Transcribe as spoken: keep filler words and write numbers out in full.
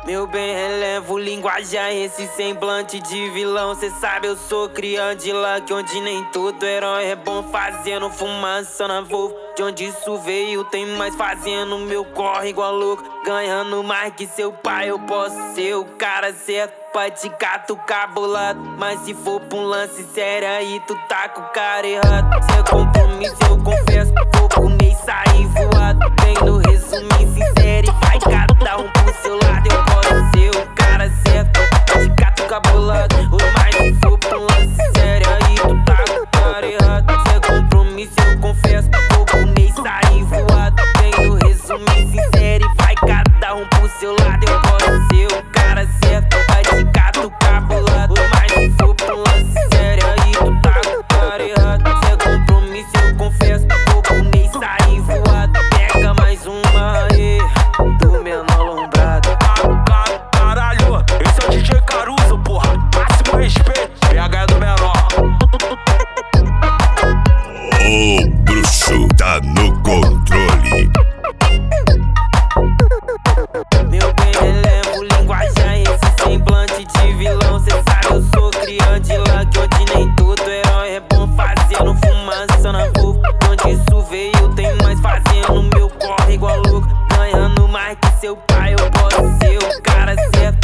Meu bem, relevo linguajar esse semblante de vilão. Cê sabe, eu sou criança de lá, que onde nem todo herói é bom, fazendo fumaça na Volvo. De onde isso veio, tem mais fazendo meu corre igual louco, ganhando mais que seu pai. Eu posso ser o cara certo pra te catucar bolado, mas se for pra um lance sério aí tu tá com o cara errado. Sem compromisso eu confesso, vou comer e sair voado. Vem no resumo sincero e vai catar um pro seu lado. Eu posso ser o cara certo pra te catucar bolado, mas se for pra um lance sério aí tu tá com o cara errado. Sem compromisso eu confesso, vou comer e sair voado. Vem no resumo sincero e vai catar um pro seu lado. Eu posso ser o cara certo pra te catucar bolado, mas se for pra um lance sério aí tu tá com o cara errado. Sem compromisso eu confesso, vou comer e sair voado. Pega mais uma aí, do menor lombrado. Caralho, esse é o D J Caruso, porra. Máximo respeito, P H é do menor. O bruxo tá no controle. Meu bem, relevo linguajar esse semblante de vilão. Cê sabe, eu sou criança de lá, que onde nem todo herói é bom, fazendo fumaça na Volvo. Onde isso veio, tem mais fazendo meu corre igual louco, ganhando mais que seu pai. Eu posso ser o cara certo